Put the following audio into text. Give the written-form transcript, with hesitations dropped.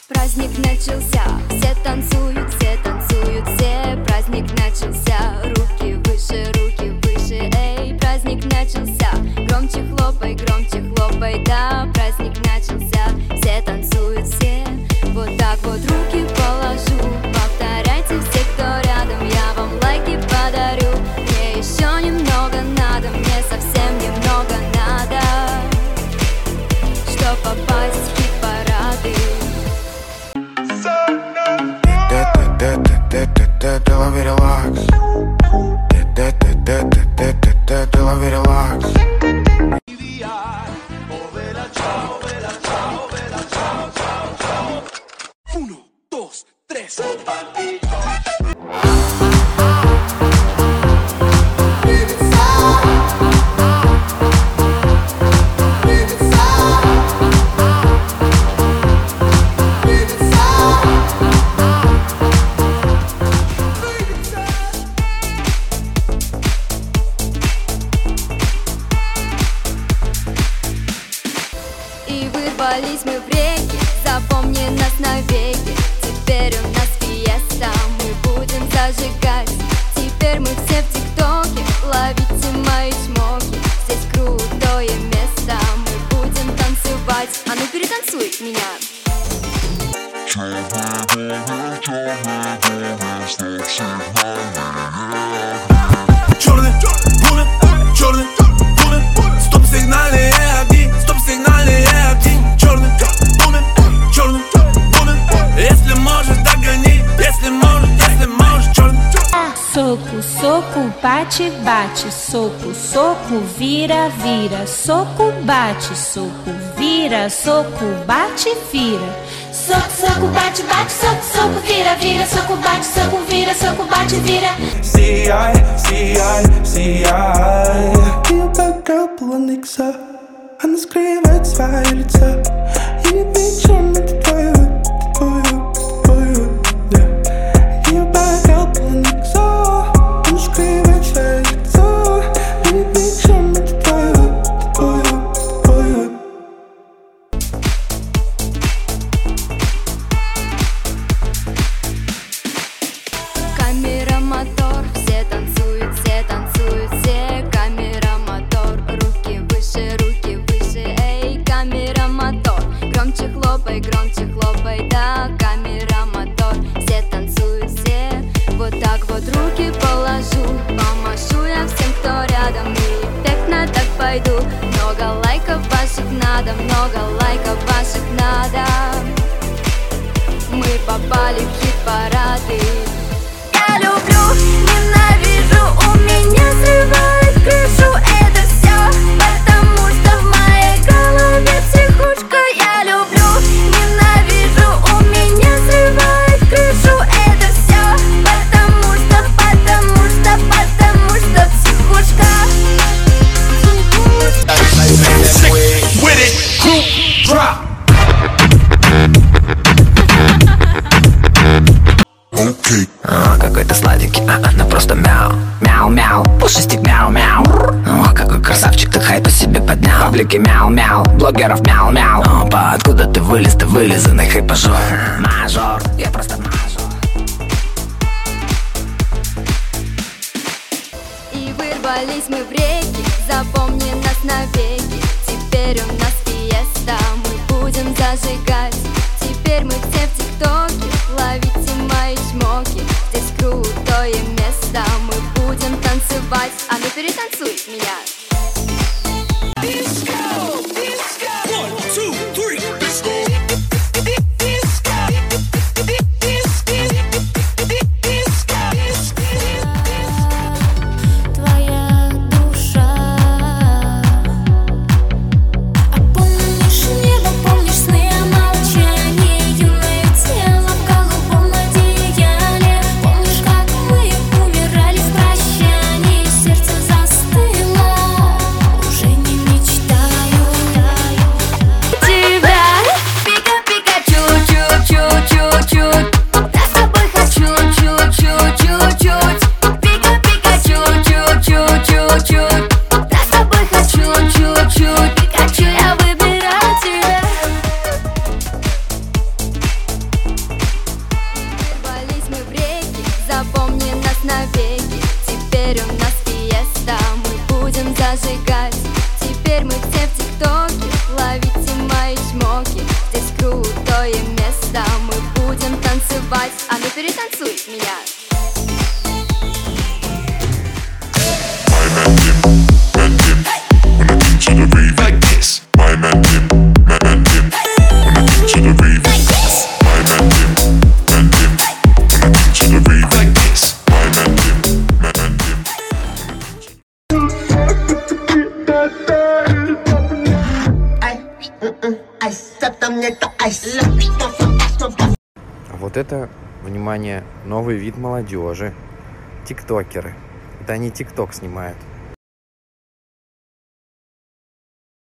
Праздник начался, все танцуют, все танцуют, все. Праздник начался, руки выше, эй. Праздник начался, громче хлопай, да. Праздник начался, все танцуют, все. Вот так вот руки положу, повторяйте все, кто рядом. Я вам лайки подарю, мне еще немного надо, мне совсем немного надо, чтоб попасть в хит-парады. Ты лови релакс. Ты лови релакс. Uno, dos, tres. И вырвались мы в реки, запомни нас навеки. Теперь у нас фиеста, мы будем зажигать. Теперь мы все в тиктоке, ловите мои чмоки. Здесь крутое место, мы будем танцевать. А ну перетанцуй меня. Черный, лунный, черный, лунный. Стоп-сигнальные огни, стоп-сигнальные огни. Черный, лунный, если можешь, догони. Если можешь, черный. Soco, soco, bate, bate, soco, soco, vira, vira, soco, bate, soco, vira, soco, bate, vira. Soco, soco, bate, bate, soco, soco, vira, vira, soco, bate, soco, vira, soco, bate, vira. C.I. Я bad girl, пулан икса. Она скрывает свои лица. И не вечером это твой выбор. Я bad girl, пулан икса. Она скрывает свои лица. И не вечером это твой выбор. Камера, мотор, все танцуют, все. Камера, мотор, руки выше, эй. Камера, мотор, громче хлопай, да. Камера, мотор, все танцуют, все. Вот так вот руки положу, помашу я всем, кто рядом. И эффектно так пойду. Много лайков ваших надо, Мы попали в хит-парады. Я люблю, ненавижу, у меня срывает крышу это все, потому что в моей голове психушка. Я люблю, ненавижу, у меня срывает крышу это все, потому что психушка. With it, group drop. Окей. Какой-то сладенький, она просто мяу, мяу, мяу, пушистик, мяу, мяу. Какой красавчик, ты хайп по себе поднял. Паблики, мяу, мяу, блогеров, мяу, мяу. Опа, откуда ты вылезанный хайпажор. Мажор, я просто мажор. И вырвались мы в реки, запомни нас навеки. Теперь у нас фиеста, мы будем зажигать. Теперь мы все в тиктоке, ловите мои чмоки. Здесь крутое место, мы будем танцевать. А ну перетанцуй меня. One, two, three, let's go. Твоя душа. А помнишь небо, помнишь сны о молчании, юное тело в голубом одеяле. Помнишь, как мы умирали в прощании, сердце застыло. перетанцуй меня. Like this. My man Tim, when I get to the rave. Like this. My man Tim, when I get to the rave. Like this. My man Tim. А вот это, внимание, новый вид молодежи. Тиктокеры. Это они тикток снимают.